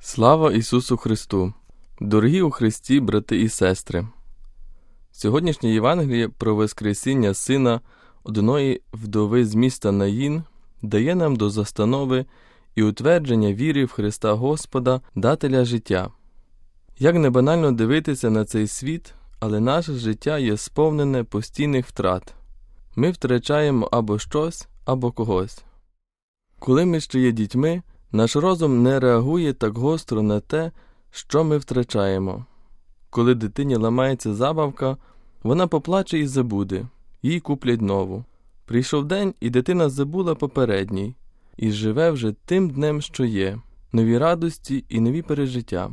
Слава Ісусу Христу! Дорогі у Христі, брати і сестри! Сьогоднішнє Євангеліє про Воскресіння Сина одної вдови з міста Наїн дає нам до застанови і утвердження віри в Христа Господа, дателя життя. Як не банально дивитися на цей світ, але наше життя є сповнене постійних втрат. Ми втрачаємо або щось, або когось. Коли ми ще є дітьми, наш розум не реагує так гостро на те, що ми втрачаємо. Коли дитині ламається забавка, вона поплаче і забуде, їй куплять нову. Прийшов день, і дитина забула попередній, і живе вже тим днем, що є, нові радості і нові пережиття.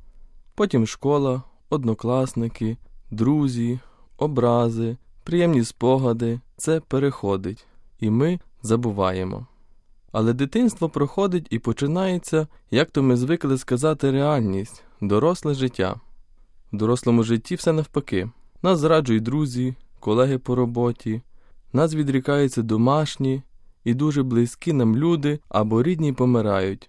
Потім школа, однокласники, друзі, образи, приємні спогади – це переходить, і ми забуваємо. Але дитинство проходить і починається, як то ми звикли сказати, реальність, доросле життя. В дорослому житті все навпаки. Нас зраджують друзі, колеги по роботі, нас відрікаються домашні і дуже близькі нам люди або рідні помирають.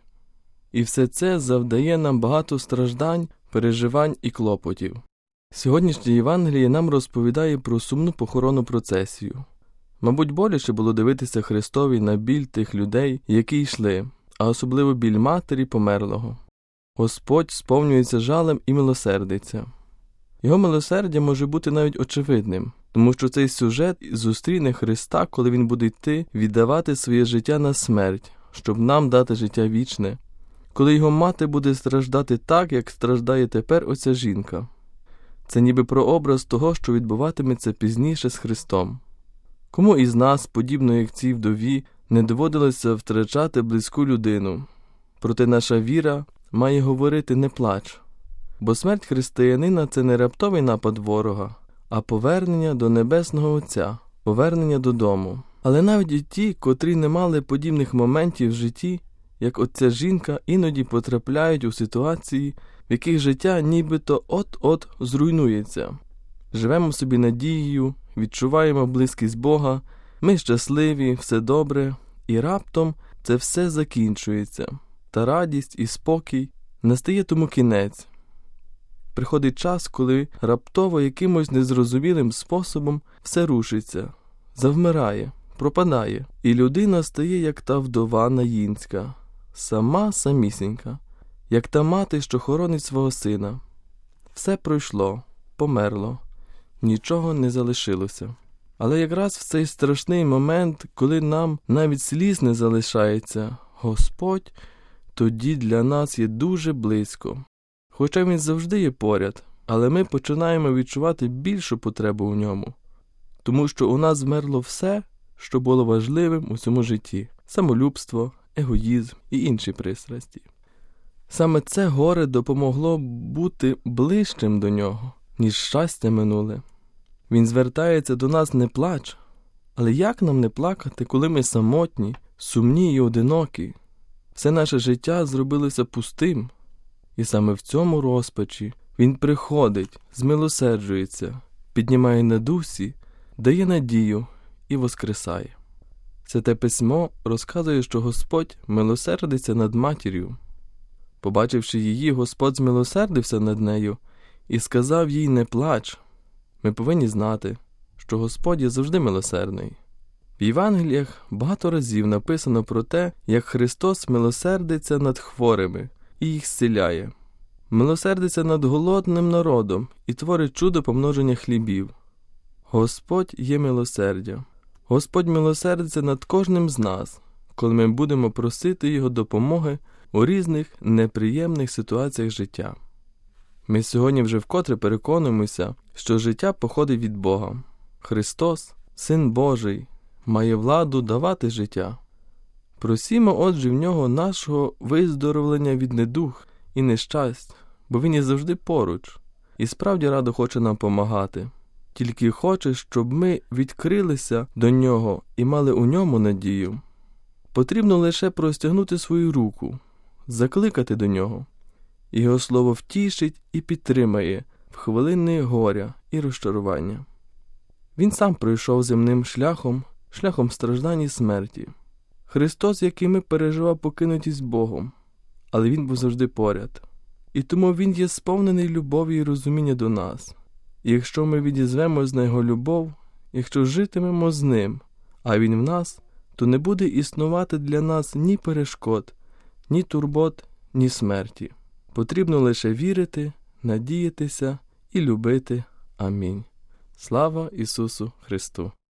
І все це завдає нам багато страждань, переживань і клопотів. Сьогоднішнє Євангеліє нам розповідає про сумну похоронну процесію. Мабуть, боляче було дивитися Христові на біль тих людей, які йшли, а особливо біль матері померлого. Господь сповнюється жалем і милосердиться. Його милосердя може бути навіть очевидним, тому що цей сюжет зустріне Христа, коли Він буде йти віддавати своє життя на смерть, щоб нам дати життя вічне, коли його мати буде страждати так, як страждає тепер оця жінка. Це ніби прообраз того, що відбуватиметься пізніше з Христом. Кому із нас, подібно як цій вдові, не доводилося втрачати близьку людину? Проте наша віра має говорити «не плач», бо смерть християнина – це не раптовий напад ворога, а повернення до Небесного Отця, повернення додому. Але навіть і ті, котрі не мали подібних моментів в житті, як оця жінка, іноді потрапляють у ситуації, в яких життя нібито от-от зруйнується. Живемо собі надією, відчуваємо близькість Бога, ми щасливі, все добре, і раптом це все закінчується. Та радість і спокій, настає тому кінець. Приходить час, коли раптово якимось незрозумілим способом все рушиться, завмирає, пропадає, і людина стає як та вдова наїнська, самісінька, як та мати, що хоронить свого сина. Все пройшло, померло. Нічого не залишилося. Але якраз в цей страшний момент, коли нам навіть сліз не залишається, Господь тоді для нас є дуже близько. Хоча Він завжди є поряд, але ми починаємо відчувати більшу потребу у ньому. Тому що у нас змерло все, що було важливим у цьому житті. Самолюбство, егоїзм і інші пристрасті. Саме це горе допомогло бути ближчим до нього, ніж щастя минуле. Він звертається до нас «не плач». Але як нам не плакати, коли ми самотні, сумні і одинокі? Все наше життя зробилося пустим. І саме в цьому розпачі Він приходить, змилосерджується, піднімає на дусі, дає надію і воскресає. Святе Письмо розказує, що Господь милосердиться над матір'ю. Побачивши її, Господь змилосердився над нею і сказав їй «не плач». Ми повинні знати, що Господь є завжди милосердний. В Євангеліях багато разів написано про те, як Христос милосердиться над хворими і їх зціляє. Милосердиться над голодним народом і творить чудо помноження хлібів. Господь є милосердя. Господь милосердиться над кожним з нас, коли ми будемо просити Його допомоги у різних неприємних ситуаціях життя. Ми сьогодні вже вкотре переконуємося, що життя походить від Бога. Христос, Син Божий, має владу давати життя. Просімо, отже, в Нього нашого виздоровлення від недуг і нещасть, бо Він є завжди поруч і справді радо хоче нам помагати. Тільки хоче, щоб ми відкрилися до Нього і мали у Ньому надію. Потрібно лише простягнути свою руку, закликати до Нього. Його слово втішить і підтримає в хвилини горя і розчарування. Він сам пройшов земним шляхом страждань і смерті. Христос, який ми переживав покинутість Богом, але Він був завжди поряд. І тому Він є сповнений любові і розуміння до нас. І якщо ми відізвемось на Його любов, якщо житимемо з Ним, а Він в нас, то не буде існувати для нас ні перешкод, ні турбот, ні смерті. Потрібно лише вірити, надіятися і любити. Амінь. Слава Ісусу Христу!